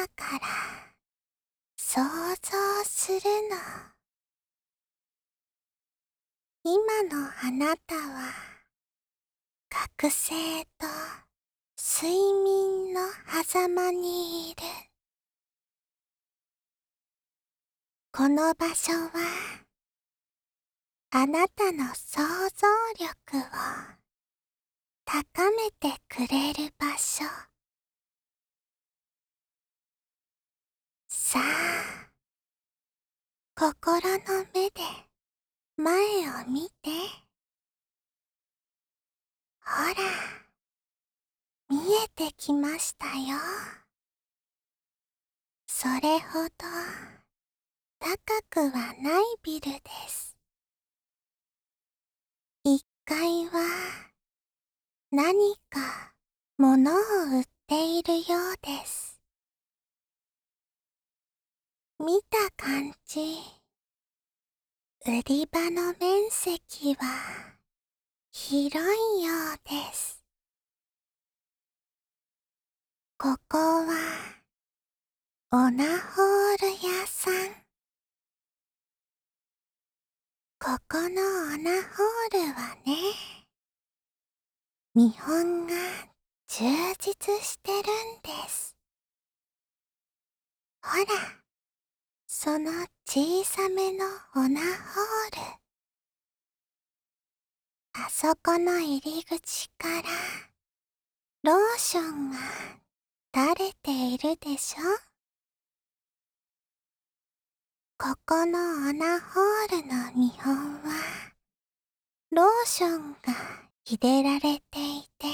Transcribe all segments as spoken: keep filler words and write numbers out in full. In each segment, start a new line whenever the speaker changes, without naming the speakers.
今から想像するの。今のあなたは覚醒と睡眠の狭間にいる。この場所はあなたの想像力を高めてくれる場所。さあ、心の目で前を見て。ほら、見えてきましたよ。それほど高くはないビルです。いっかいは何か物を売っているようです。見た感じ、売り場の面積は広いようです。ここはオナホール屋さん。ここのオナホールはね、見本が充実してるんです。ほら、その小さめのオナホール。あそこの入り口からローションが垂れているでしょ。ここのオナホールの見本はローションが入れられていて、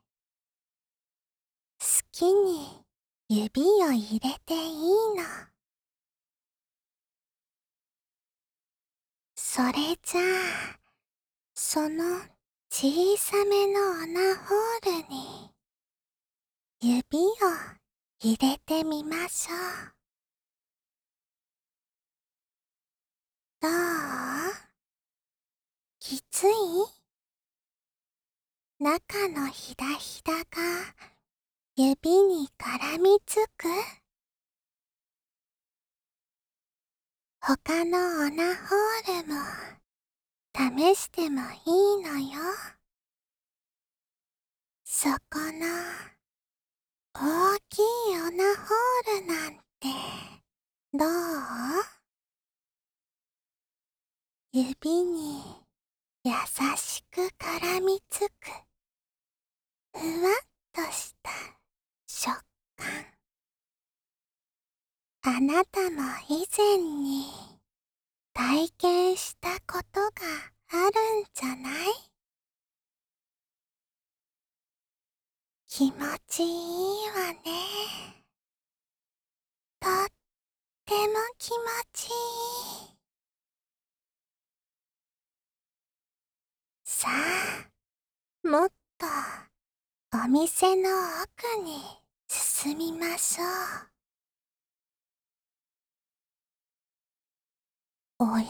好きに指を入れていいの。それじゃあ、その小さめのオナホールに指を入れてみましょう。どう？きつい？中のひだひだが指に絡みつく？他のオナホールも試してもいいのよ。そこの大きいオナホールなんてどう？指に優しく絡みつくふわっとした食感。あなたも以前に体験したことがあるんじゃない？気持ちいいわね。とっても気持ちいい。さあ、もっとお店の奥に進みましょう。おや？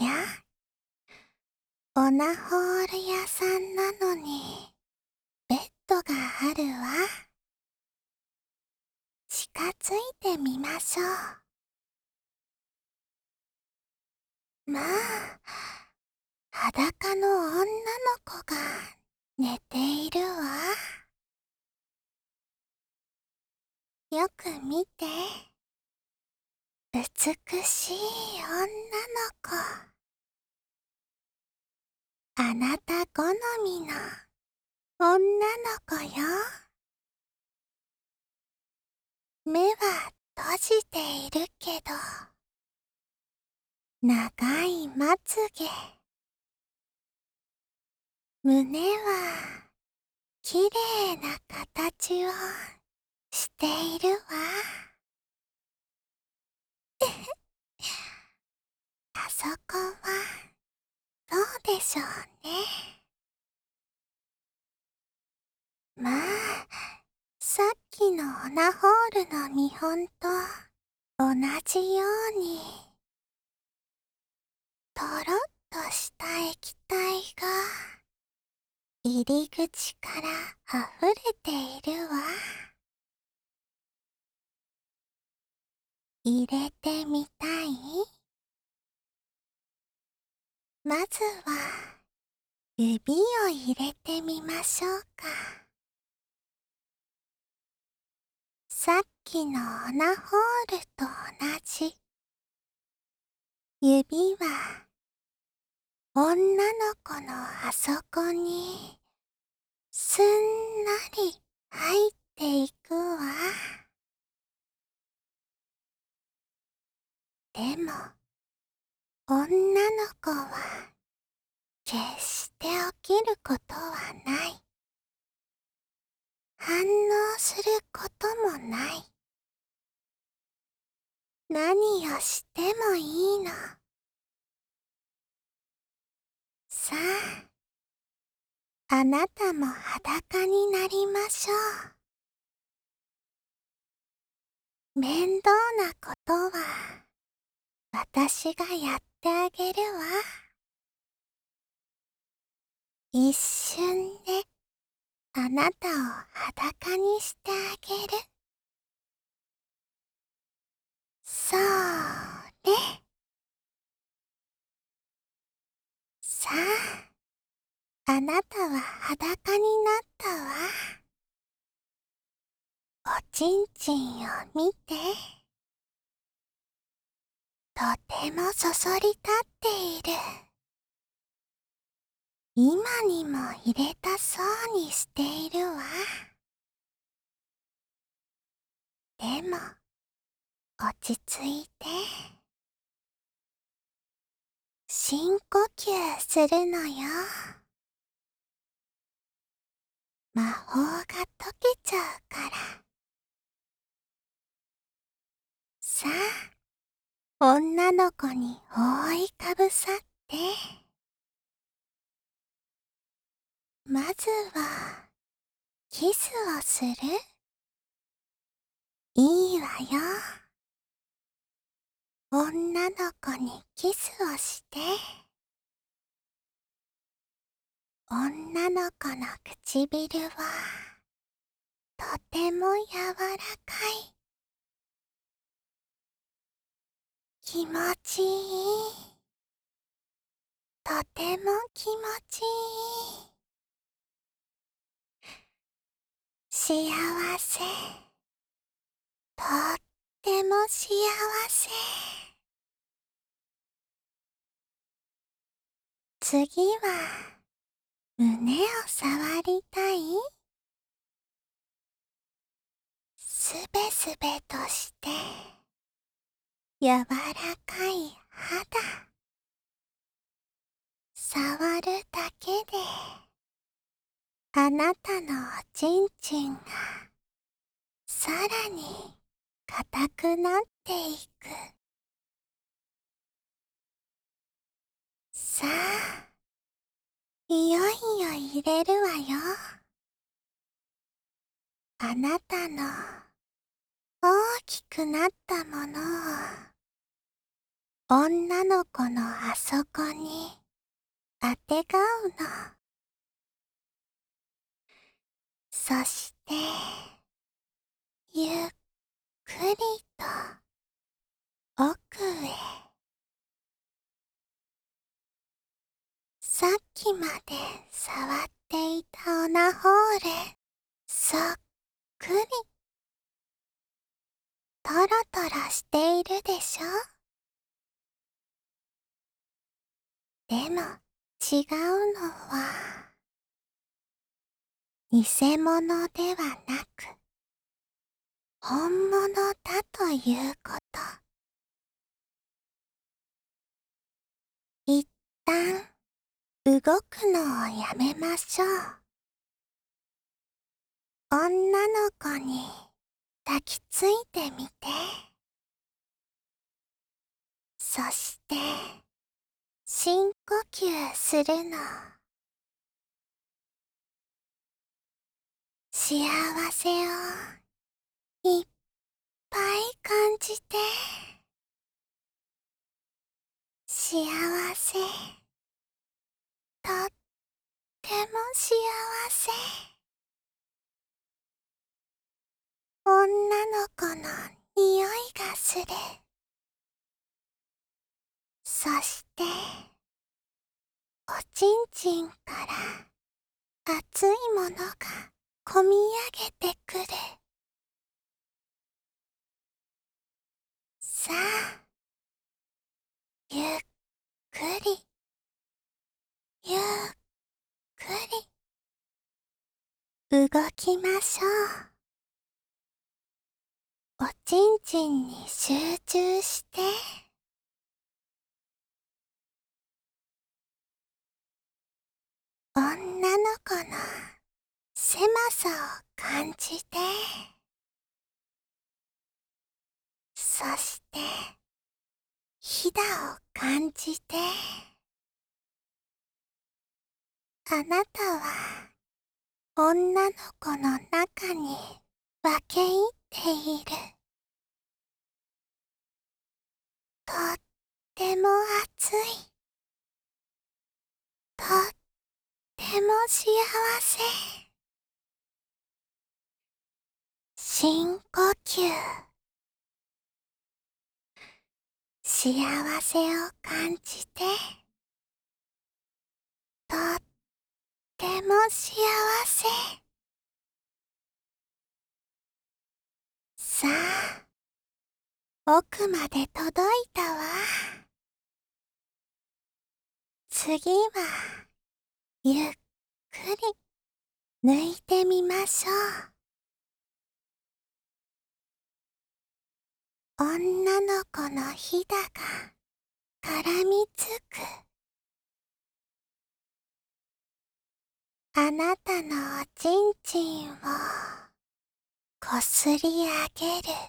オナホール屋さんなのにベッドがあるわ。近づいてみましょう。まあ、裸の女の子が寝ているわ。よく見て。美しい女の子。あなた好みの女の子よ。目は閉じているけど、長いまつげ。胸はきれいな形をしているわ。あそこはどうでしょうね。まあ、さっきのオナホールの見本と同じように、とろっとした液体が入り口から溢れているわ。 入れてみたい？まずは指を入れてみましょうか。さっきのオナホールと同じ。指は女の子のあそこにすんなり入っていくわ。でも女の子は決して起きることはない。反応することもない。何をしてもいいの。さあ、あなたも裸になりましょう。面倒なことは私がやってあげるわ。一瞬であなたを裸にしてあげる。そーれ。さあ、あなたは裸になったわ。おちんちんを見て。とてもそそり立っている。今にも入れたそうにしているわ。でも、落ち着いて。深呼吸するのよ。魔法が解けちゃうから。さあ、女の子に覆いかぶさって。まずは、キスをする？いいわよ。女の子にキスをして。女の子の唇はとても柔らかい。気持ちいい。とても気持ちいい。幸せ。とっても幸せ。次は胸を触りたい？すべすべとして柔らかい肌。触るだけであなたのおちんちんがさらに硬くなっていく。さあ、いよいよ入れるわよ。あなたの大きくなったものを女の子のあそこにあてがうの。そしてゆっくりと奥へ。さっきまで触っていたオナホール、そっくり。トロトロしているでしょ？でも違うのは偽物ではなく本物だということ。一旦動くのをやめましょう。女の子に抱きついてみて。そして深呼吸するの。幸せをいっぱい感じて。幸せ。とっても幸せ。女の子の匂いがする。そして、おちんちんから熱いものがこみ上げてくる。さあ、ゆっくり、ゆっくり動きましょう。おちんちんに集中して、女の子の狭さを感じて、そしてひだを感じて、あなたは女の子の中に分け入っている。とっても熱い。とっても幸せ。深呼吸。幸せを感じて、とっても幸せ。さあ、奥まで届いたわ。次は、ゆっくり抜いてみましょう。女の子のひだが絡みつく。あなたのおちんちんをこすり上げる。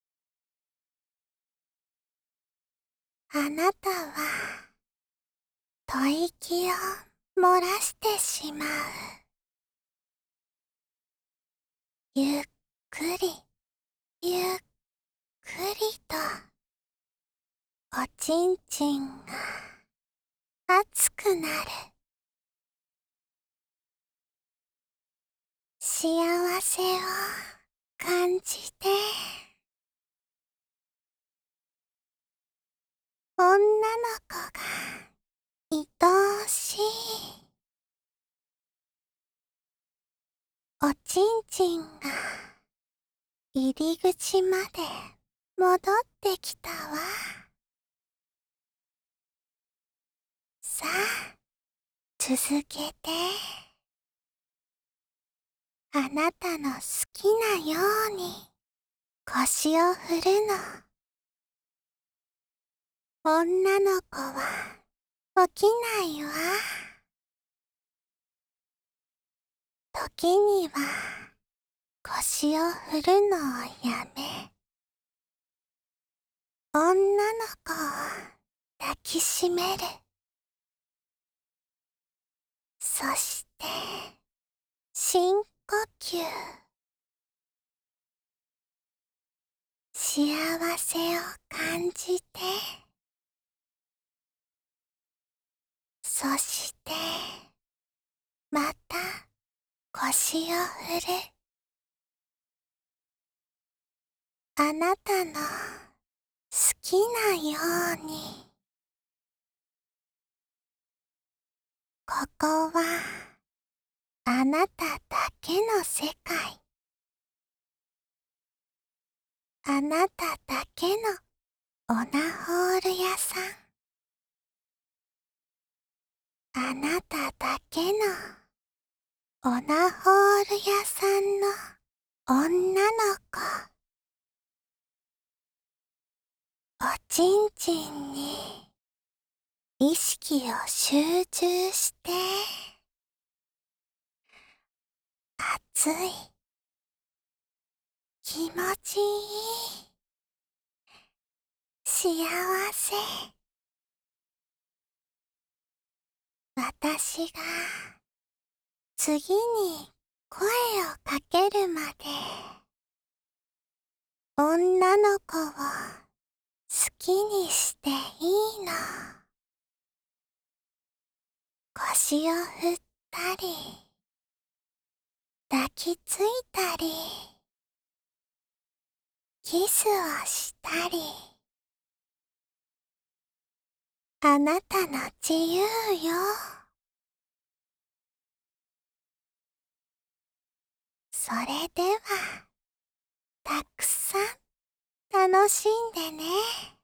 あなたは吐息を漏らしてしまう。ゆっくりゆっくりとおちんちんが熱くなる。幸せを感じて、女の子が愛おしい。おちんちんが入り口まで戻ってきたわ。さあ、続けて。あなたの好きなように腰を振るの。女の子は起きないわ。時には腰を振るのをやめ、女の子を抱きしめる。そして深呼吸。幸せを感じて、そしてまた腰を振る。あなたの好きなように。ここはあなただけの世界。あなただけのオナホール屋さん。あなただけのオナホール屋さんの女の子。おちんちんに意識を集中して、熱い、気持ちいい、幸せ。私が次に声をかけるまで、女の子を好きにしていいの。腰を振ったり、抱きついたり、 キスをしたり、あなたの自由よ。それでは、たくさん楽しんでね。